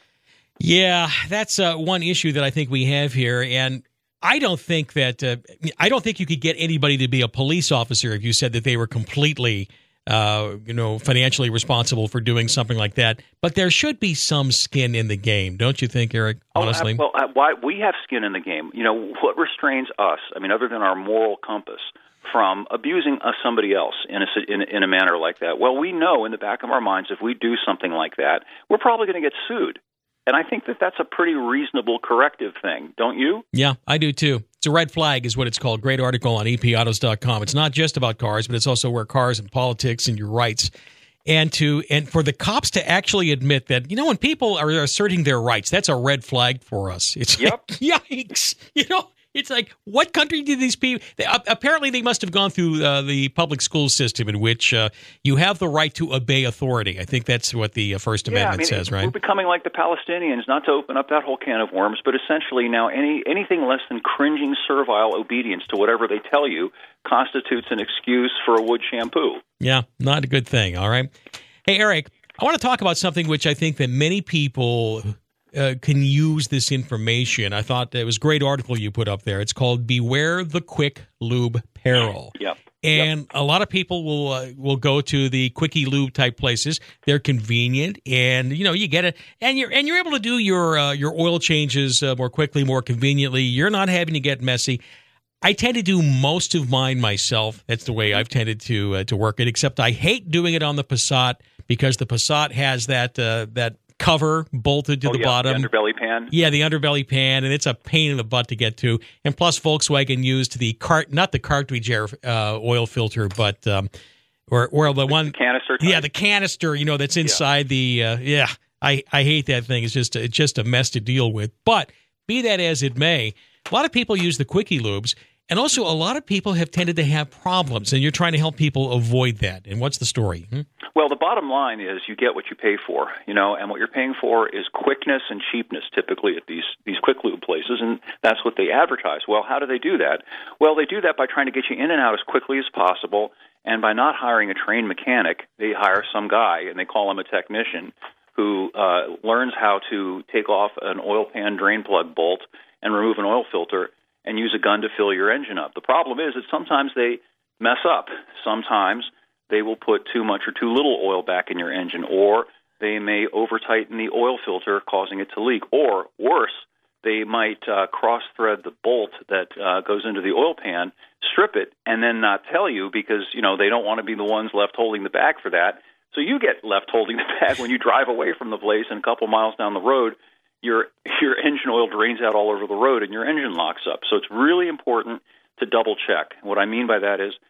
Yeah, that's uh, one issue that I think we have here, and I don't think that uh, I don't think you could get anybody to be a police officer if you said that they were completely, uh, you know, financially responsible for doing something like that. But there should be some skin in the game, don't you think, Eric? Honestly, oh, well, why we have skin in the game. You know, what restrains us? I mean, other than our moral compass, from abusing uh, somebody else in a, in, in a manner like that. Well, we know in the back of our minds if we do something like that, we're probably going to get sued. And I think that that's a pretty reasonable corrective thing, don't you? Yeah, I do too. It's a red flag is what it's called. Great article on E P autos dot com. It's not just about cars, but it's also where cars and politics and your rights. And to and for the cops to actually admit that, you know, when people are asserting their rights, that's a red flag for us. It's yep. like, yikes. You know, it's like, what country did these people... They, uh, apparently, they must have gone through uh, the public school system in which uh, you have the right to obey authority. I think that's what the uh, First Amendment yeah, I mean, says, right? We're becoming like the Palestinians, not to open up that whole can of worms, but essentially now any anything less than cringing, servile obedience to whatever they tell you constitutes an excuse for a wood shampoo. Yeah, not a good thing, all right? Hey, Eric, I want to talk about something which I think that many people... Uh, can use this information. I thought it was a great article you put up there. It's called Beware the Quick Lube Peril. Yep. And yep. a lot of people will uh, will go to the quickie lube type places. They're convenient, and you know you get it, and you're and you're able to do your uh, your oil changes uh, more quickly, more conveniently. You're not having to get messy. I tend to do most of mine myself. That's the way I've tended to uh, to work it. Except I hate doing it on the Passat because the Passat has that uh, that. cover bolted to oh, the yeah, bottom. The underbelly pan? Yeah, the underbelly pan, and it's a pain in the butt to get to. And plus, Volkswagen used the cart, not the cartridge air uh, oil filter, but um, or or the, the one canister. Type. Yeah, the canister. You know, that's inside yeah. the. Uh, yeah, I I hate that thing. It's just it's just a mess to deal with. But be that as it may, a lot of people use the quickie lubes. And also, a lot of people have tended to have problems, and you're trying to help people avoid that. And what's the story? Hmm? Well, the bottom line is you get what you pay for, you know, and what you're paying for is quickness and cheapness typically at these, these quick lube places, and that's what they advertise. Well, how do they do that? Well, they do that by trying to get you in and out as quickly as possible, and by not hiring a trained mechanic, they hire some guy, and they call him a technician, who uh, learns how to take off an oil pan drain plug bolt and remove an oil filter and use a gun to fill your engine up. The problem is that sometimes they mess up. Sometimes they will put too much or too little oil back in your engine, or they may over-tighten the oil filter, causing it to leak. Or, worse, they might uh, cross-thread the bolt that uh, goes into the oil pan, strip it, and then not tell you because, you know, they don't want to be the ones left holding the bag for that. So you get left holding the bag when you drive away from the place, and a couple miles down the road, your your engine oil drains out all over the road and your engine locks up. So it's really important to double check. What I mean by that is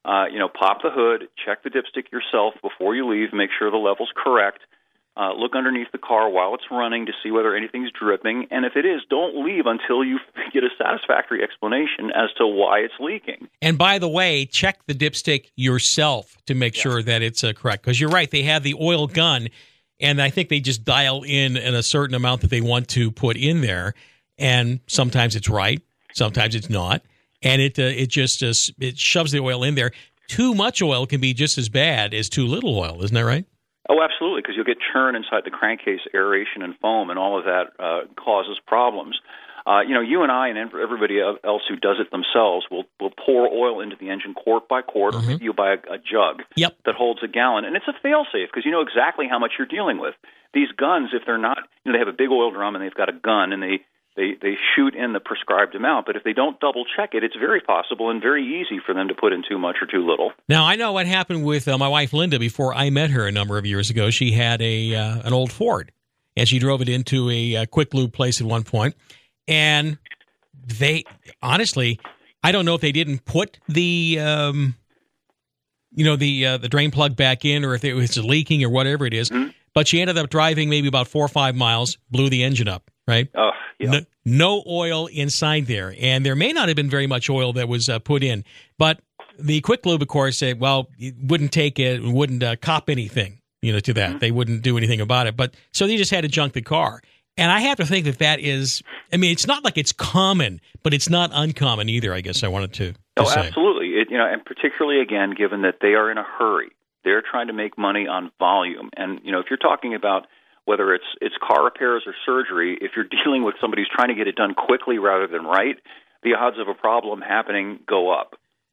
Uh, you know, pop the hood, check the dipstick yourself before you leave, make sure the level's correct. Uh, look underneath the car while it's running to see whether anything's dripping. And if it is, don't leave until you get a satisfactory explanation as to why it's leaking. And by the way, check the dipstick yourself to make yeah. sure that it's uh, correct. Because you're right, they have the oil gun, and I think they just dial in, in a certain amount that they want to put in there. And sometimes it's right, sometimes it's not. And it uh, it just uh, it shoves the oil in there. Too much oil can be just as bad as too little oil, isn't that right? Oh, absolutely, because you'll get churn inside the crankcase, aeration and foam, and all of that uh, causes problems. Uh, you know, you and I and everybody else who does it themselves will will pour oil into the engine quart by quart, mm-hmm. or maybe you buy a, a jug yep. that holds a gallon, and it's a fail-safe because you know exactly how much you're dealing with. These guns, if they're not, you know, they have a big oil drum and they've got a gun, and they They they shoot in the prescribed amount, but if they don't double check it, it's very possible and very easy for them to put in too much or too little. Now, I know what happened with uh, my wife Linda before I met her a number of years ago. She had a uh, an old Ford, and she drove it into a, a quick lube place at one point. And they, honestly, I don't know if they didn't put the um, you know the uh, the drain plug back in, or if it was leaking or whatever it is. Mm-hmm. But she ended up driving maybe about four or five miles, blew the engine up. Right? Oh, yeah. no, no oil inside there. And there may not have been very much oil that was uh, put in. But the Quick Lube, of course, said, well, it wouldn't take it, wouldn't uh, cop anything, you know, to that. Mm-hmm. They wouldn't do anything about it. But so they just had to junk the car. And I have to think that that is, I mean, it's not like it's common, but it's not uncommon either, I guess I wanted to, to oh, say. Absolutely. It, you know, and particularly, again, given that they are in a hurry. They're trying to make money on volume. And, you know, if you're talking about whether it's it's car repairs or surgery, if you're dealing with somebody who's trying to get it done quickly rather than right, the odds of a problem happening go up.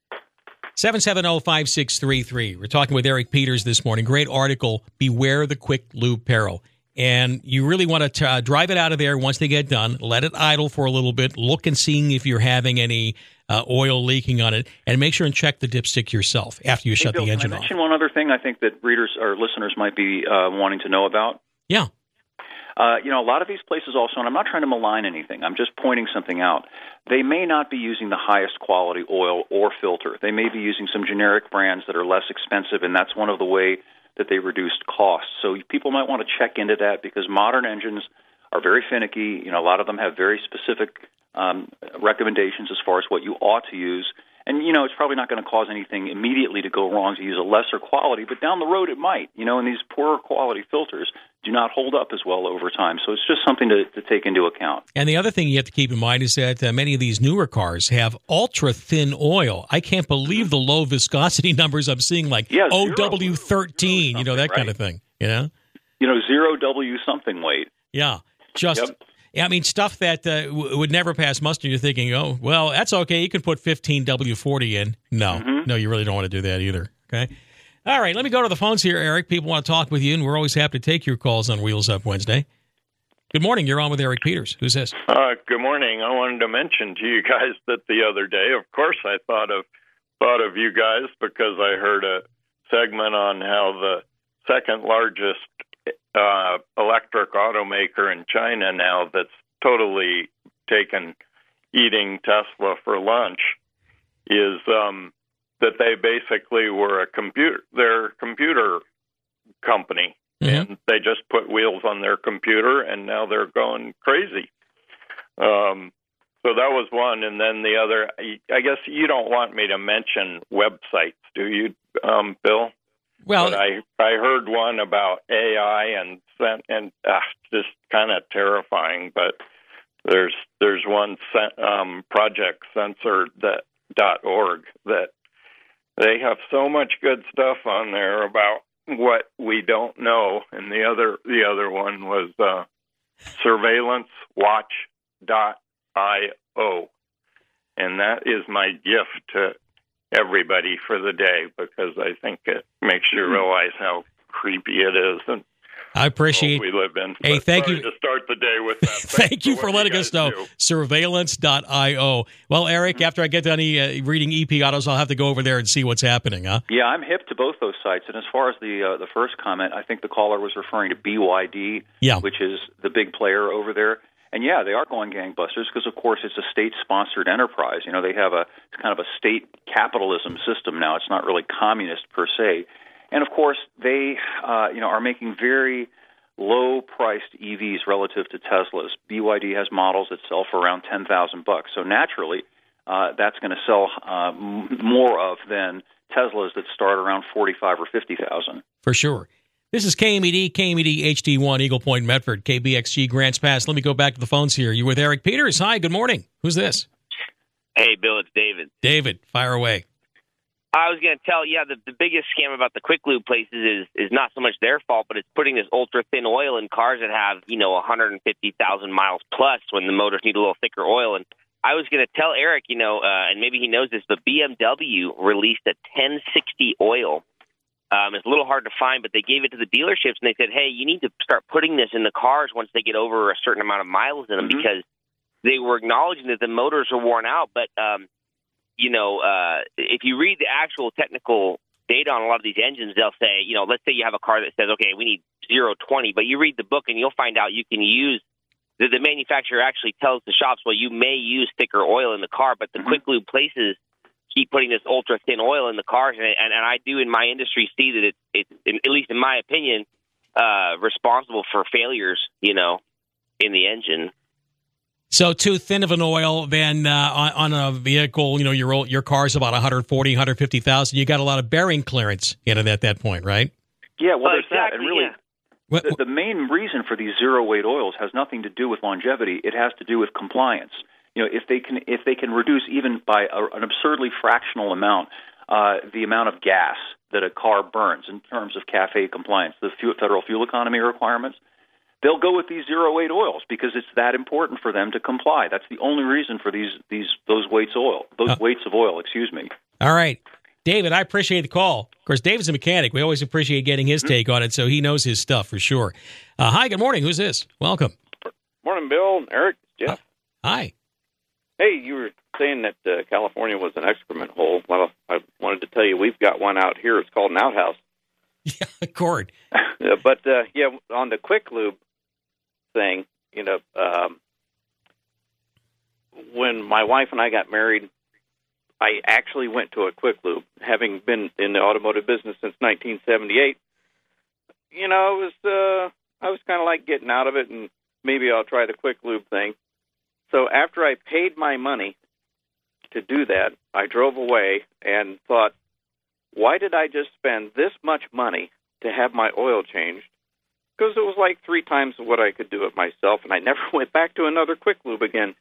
seven seven zero, five six three three. We're talking with Eric Peters this morning. Great article, Beware the Quick Lube Peril. And you really want to uh, drive it out of there once they get done, let it idle for a little bit, look and seeing if you're having any uh, oil leaking on it, and make sure and check the dipstick yourself after you hey, shut Bill, the engine can I off. mention one other thing I think that readers or listeners might be uh, wanting to know about? Yeah. Uh, you know, a lot of these places also, and I'm not trying to malign anything, I'm just pointing something out. They may not be using the highest quality oil or filter. They may be using some generic brands that are less expensive, and that's one of the way that they reduced costs. So people might want to check into that because modern engines are very finicky. You know, a lot of them have very specific um, recommendations as far as what you ought to use. And, you know, it's probably not going to cause anything immediately to go wrong to use a lesser quality, but down the road it might. You know, and these poorer quality filters do not hold up as well over time. So it's just something to, to take into account. And the other thing you have to keep in mind is that uh, many of these newer cars have ultra-thin oil. I can't believe the low viscosity numbers I'm seeing, like yeah, O W thirteen, you know, that right. kind of thing, you know? You know, zero W something weight. Yeah, just... Yep. I mean, stuff that uh, w- would never pass muster. You're thinking, oh, well, that's okay. You can put fifteen W forty in. No, mm-hmm. no, you really don't want to do that either. Okay. All right, let me go to the phones here, Eric. People want to talk with you, and we're always happy to take your calls on Wheels Up Wednesday. Good morning. You're on with Eric Peters. Who's this? Uh, good morning. I wanted to mention to you guys that the other day, of course, I thought of thought of you guys because I heard a segment on how the second largest Uh, electric automaker in China now that's totally taken eating Tesla for lunch is um, that they basically were a computer, their computer company, mm-hmm. and they just put wheels on their computer, and now they're going crazy. Um, so that was one, and then the other. I guess you don't want me to mention websites, do you, um, Bill? Well, but I I heard one about A I and and uh, just kind of terrifying. But there's there's one um, project censored that dot org that they have so much good stuff on there about what we don't know. And the other the other one was uh, surveillance watch dot io, and that is my gift to everybody for the day because I think it makes you realize how creepy it is and I appreciate we live in. Hey, but thank you to start the day with that. Thank you for letting us know. Do. surveillance dot io. Well, Eric, after I get done uh, reading E P Autos, I'll have to go over there and see what's happening, huh? Yeah, I'm hip to both those sites. And as far as the uh, the first comment, I think the caller was referring to B Y D, yeah. which is the big player over there. And yeah, they are going gangbusters because, of course, it's a state-sponsored enterprise. You know, they have a it's kind of a state capitalism system now. It's not really communist per se. And of course, they uh, you know are making very low-priced E Vs relative to Teslas. B Y D has models that sell for around ten thousand bucks. So naturally, uh, that's going to sell uh, m- more of than Teslas that start around forty-five or fifty thousand. For sure. This is K M E D, K M E D H D one, Eagle Point, Medford, K B X G, Grants Pass. Let me go back to the phones here. You with Eric Peters? Hi, good morning. Who's this? Hey, Bill, it's David. David, fire away. I was going to tell, yeah, the, the biggest scam about the quick lube places is is not so much their fault, but it's putting this ultra-thin oil in cars that have, you know, one hundred fifty thousand miles plus when the motors need a little thicker oil. And I was going to tell Eric, you know, uh, and maybe he knows this, but B M W released a ten sixty oil. Um, it's a little hard to find, but they gave it to the dealerships, and they said, hey, you need to start putting this in the cars once they get over a certain amount of miles in them, mm-hmm. because they were acknowledging that the motors are worn out. But, um, you know, uh, if you read the actual technical data on a lot of these engines, they'll say, you know, let's say you have a car that says, okay, we need zero twenty, but you read the book and you'll find out you can use, the, the manufacturer actually tells the shops, well, you may use thicker oil in the car, but the mm-hmm. quick lube places keep putting this ultra thin oil in the cars, and, and, and I do in my industry see that it, it, it at least in my opinion, uh, responsible for failures, you know, in the engine. So too thin of an oil, then uh, on, on a vehicle, you know, your your car's about one forty, one fifty thousand. You got a lot of bearing clearance in it at that point, right? Yeah, well, oh, there's exactly, that, and really. Yeah. The, the main reason for these zero-weight oils has nothing to do with longevity. It has to do with compliance. You know, if they can if they can reduce even by a, an absurdly fractional amount uh, the amount of gas that a car burns in terms of C A F E compliance, the fuel, federal fuel economy requirements, they'll go with these zero-weight oils because it's that important for them to comply. That's the only reason for these these those weights oil, those uh, weights of oil. Excuse me. All right. David, I appreciate the call. Of course, David's a mechanic. We always appreciate getting his take on it, so he knows his stuff for sure. Uh, hi, good morning. Who's this? Welcome. Morning, Bill. Eric, Jeff. Uh, hi. Hey, you were saying that uh, California was an excrement hole. Well, I wanted to tell you we've got one out here. It's called an outhouse. Yeah, Cord. uh, but, uh, yeah, on the quick lube thing, you know, um, when my wife and I got married, I actually went to a quick lube, having been in the automotive business since nineteen seventy-eight. You know, it was uh, I was kind of like getting out of it, and maybe I'll try the quick lube thing. So after I paid my money to do that, I drove away and thought, why did I just spend this much money to have my oil changed? Because it was like three times what I could do it myself, and I never went back to another quick lube again.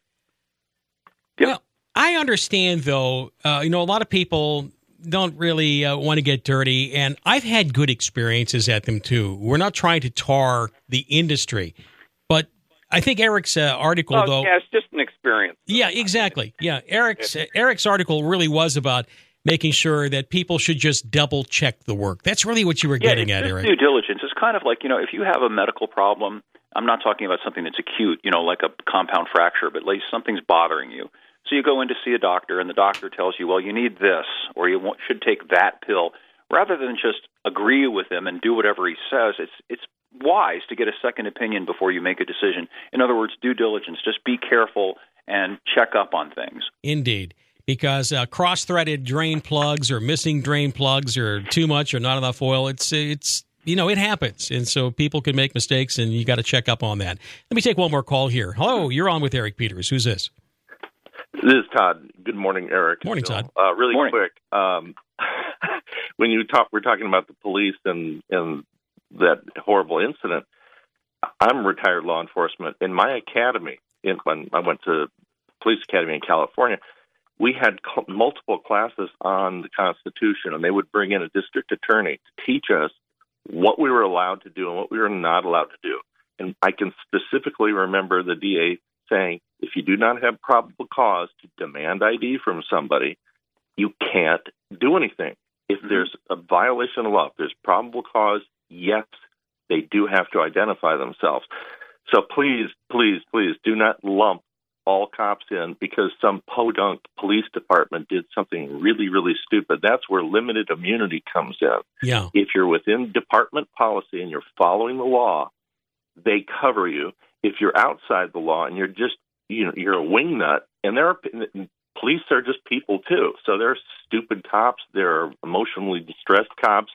Yep. Well, I understand, though, uh, you know, a lot of people don't really uh, want to get dirty, and I've had good experiences at them, too. We're not trying to tar the industry, but I think Eric's uh, article, oh, though... yeah, it's just an experience. Yeah, exactly. Yeah, Eric's uh, Eric's article really was about making sure that people should just double-check the work. That's really what you were yeah, getting it's at, just Eric. Due diligence. It's kind of like, you know, if you have a medical problem, I'm not talking about something that's acute, you know, like a compound fracture, but like something's bothering you. So you go in to see a doctor, and the doctor tells you, well, you need this, or you want, should take that pill. Rather than just agree with him and do whatever he says, it's it's wise to get a second opinion before you make a decision. In other words, due diligence. Just be careful and check up on things. Indeed. Because uh, cross-threaded drain plugs or missing drain plugs or too much or not enough oil, it's it's you know, it happens. And so people can make mistakes, and you got to check up on that. Let me take one more call here. Hello, you're on with Eric Peters. Who's this? This is Todd. Good morning, Eric. Morning, Todd. Uh, really morning. quick, um, when you talk, we're talking about the police and, and that horrible incident. I'm retired law enforcement. In my academy, in, when I went to police academy in California, we had co- multiple classes on the Constitution, and they would bring in a district attorney to teach us what we were allowed to do and what we were not allowed to do. And I can specifically remember the D A saying, if you do not have probable cause to demand I D from somebody, you can't do anything. If mm-hmm. there's a violation of law, if there's probable cause, yes, they do have to identify themselves. So please, please, please do not lump all cops in because some podunk police department did something really, really stupid. That's where limited immunity comes in. Yeah. If you're within department policy and you're following the law, they cover you. if you're outside the law and you're just, you know, you're a wingnut, and there are police are just people too. So there are stupid cops, there are emotionally distressed cops.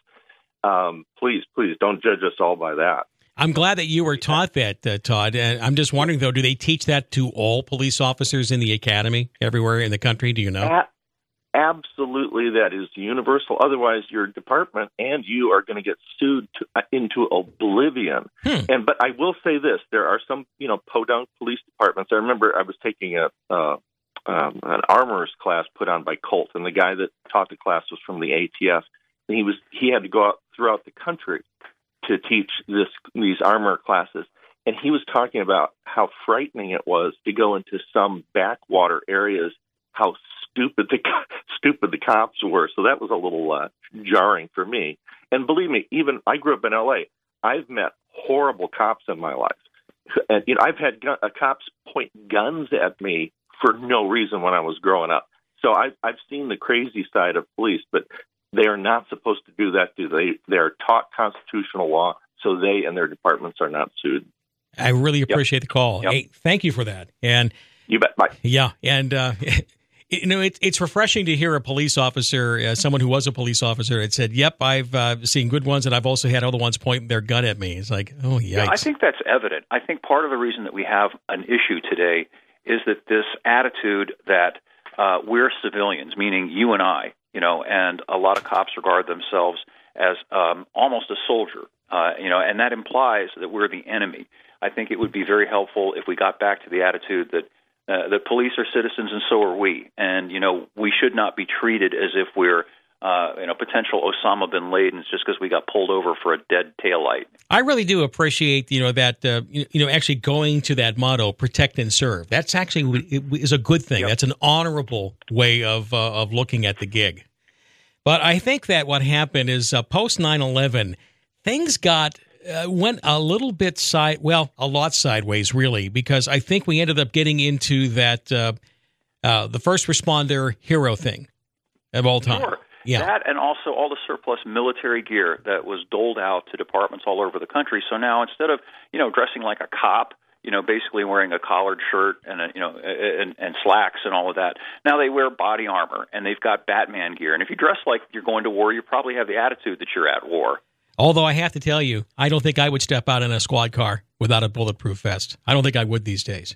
Um, please, please don't judge us all by that. I'm glad that you were taught that, uh, Todd. And I'm just wondering, though, do they teach that to all police officers in the academy everywhere in the country? Do you know? A- absolutely, that is universal. Otherwise, your department and you are going to get sued to, uh, into oblivion. Hmm. And but I will say this: there are some, you know, podunk police departments. I remember I was taking a uh, um, an armorer's class put on by Colt, and the guy that taught the class was from the A T F. And he was he had to go out throughout the country to teach this these armor classes, and he was talking about how frightening it was to go into some backwater areas, how stupid the stupid the cops were. So that was a little uh, jarring for me. And believe me, even I grew up in L A. I've met horrible cops in my life, and you know I've had gun, uh, cops point guns at me for no reason when I was growing up. So I've I've seen the crazy side of police, but they are not supposed to do that. Do they? They are taught constitutional law, so they and their departments are not sued. I really appreciate yep. the call. Yep. Hey, thank you for that. And you bet. Bye. Yeah, and uh, you know, it, it's refreshing to hear a police officer, uh, someone who was a police officer, had said, "Yep, I've uh, seen good ones, and I've also had other ones pointing their gun at me." It's like, oh, yikes. Yeah, I think that's evident. I think part of the reason that we have an issue today is that this attitude that uh, we're civilians, meaning you and I. You know, and a lot of cops regard themselves as um, almost a soldier, uh, you know, and that implies that we're the enemy. I think it would be very helpful if we got back to the attitude that uh, the police are citizens and so are we. And, you know, we should not be treated as if we're, uh, you know, potential Osama bin Ladens just because we got pulled over for a dead taillight. I really do appreciate, you know, that, uh, you, you know, actually going to that motto, protect and serve. That's actually it is a good thing. Yep. That's an honorable way of uh, of looking at the gig. But I think that what happened is uh, post nine eleven, things got uh, went a little bit side, well, a lot sideways, really, because I think we ended up getting into that uh, uh, the first responder hero thing of all time. Sure. Yeah. That and also all the surplus military gear that was doled out to departments all over the country. So now instead of, you know, dressing like a cop, you know, basically wearing a collared shirt and, a, you know, and, and slacks and all of that, now they wear body armor and they've got Batman gear. And if you dress like you're going to war, you probably have the attitude that you're at war. Although I have to tell you, I don't think I would step out in a squad car without a bulletproof vest. I don't think I would these days.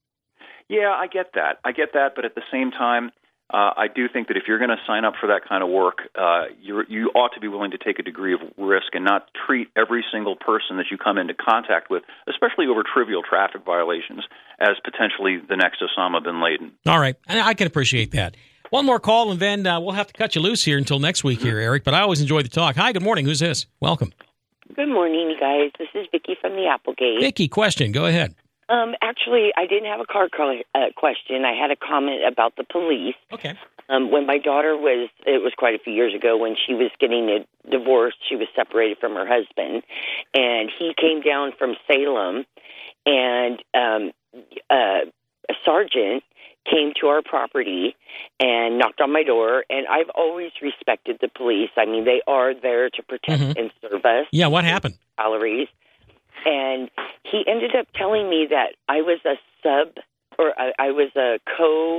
Yeah, I get that. I get that. But at the same time, Uh, I do think that if you're going to sign up for that kind of work, uh, you you ought to be willing to take a degree of risk and not treat every single person that you come into contact with, especially over trivial traffic violations, as potentially the next Osama bin Laden. All right. I can appreciate that. One more call, and then uh, we'll have to cut you loose here until next week here, Eric. But I always enjoy the talk. Hi, good morning. Who's this? Welcome. Good morning, you guys. This is Vicki from the Applegate. Vicki, question. Go ahead. Um, actually, I didn't have a car call, uh, question. I had a comment about the police. Okay. Um, when my daughter was, it was quite a few years ago, when she was getting a divorce, she was separated from her husband, and he came down from Salem, and um, uh, a sergeant came to our property and knocked on my door, and I've always respected the police. I mean, they are there to protect mm-hmm. and serve us. Yeah, what happened? Salaries. And he ended up telling me that I was a sub, or I, I was a co,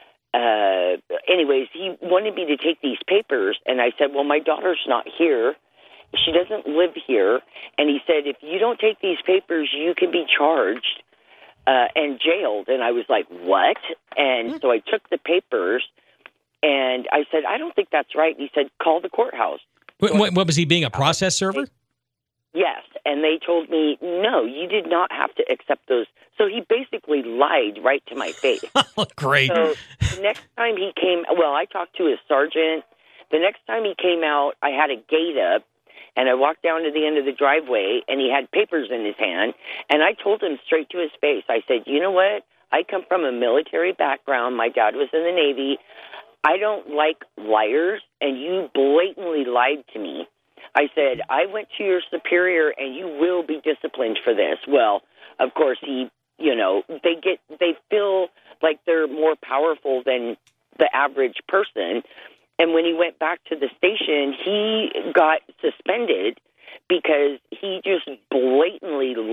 uh, anyways, he wanted me to take these papers, and I said, well, my daughter's not here. She doesn't live here. And he said, if you don't take these papers, you can be charged uh, and jailed. And I was like, what? And mm-hmm. so I took the papers, and I said, I don't think that's right. And he said, call the courthouse. What, what, what was he being, a process server? Yes, and they told me, no, you did not have to accept those. So he basically lied right to my face. Great. So the next time he came, well, I talked to his sergeant. The next time he came out, I had a gate up, and I walked down to the end of the driveway, and he had papers in his hand, and I told him straight to his face. I said, you know what? I come from a military background. My dad was in the Navy. I don't like liars, and you blatantly lied to me. I said, I went to your superior, and you will be disciplined for this. Well, of course, he, you know, they get, they feel like they're more powerful than the average person. And when he went back to the station, he got suspended because he just blatantly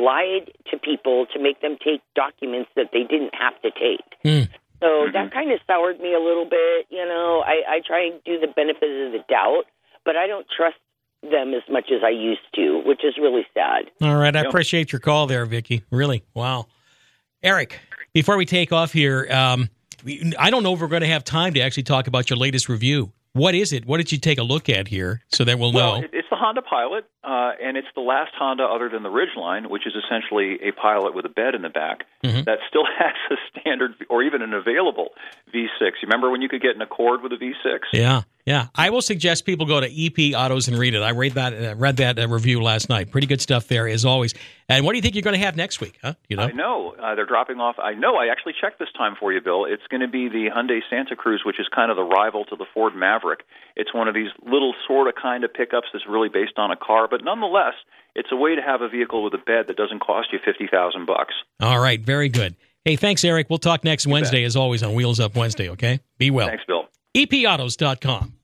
lied to people to make them take documents that they didn't have to take. Mm. So Mm-hmm. that kind of soured me a little bit. You know, I, I try and do the benefit of the doubt, but I don't trust them as much as I used to, which is really sad. All right. I appreciate your call there, Vicki. Really. Wow. Eric, before we take off here, um, I don't know if we're going to have time to actually talk about your latest review. What is it? What did you take a look at here so that we'll well, know? It, it's the Honda Pilot, uh, and it's the last Honda other than the Ridgeline, which is essentially a Pilot with a bed in the back Mm-hmm. that still has a standard or even an available V six. You remember when you could get an Accord with a V six? Yeah, yeah. I will suggest people go to E P Autos and read it. I read that uh, read that uh, review last night. Pretty good stuff there, as always. And what do you think you're going to have next week? Huh? You know, I know. Uh, they're dropping off. I know. I actually checked this time for you, Bill. It's going to be the Hyundai Santa Cruz, which is kind of the rival to the Ford Maverick. It's one of these little sort of kind of pickups that's really based on a car, but nonetheless, it's a way to have a vehicle with a bed that doesn't cost you fifty thousand bucks. All right, very good. Hey, thanks, Eric. We'll talk next Wednesday, as always, on Wheels Up Wednesday, okay? Be well. Thanks, Bill. E P autos dot com.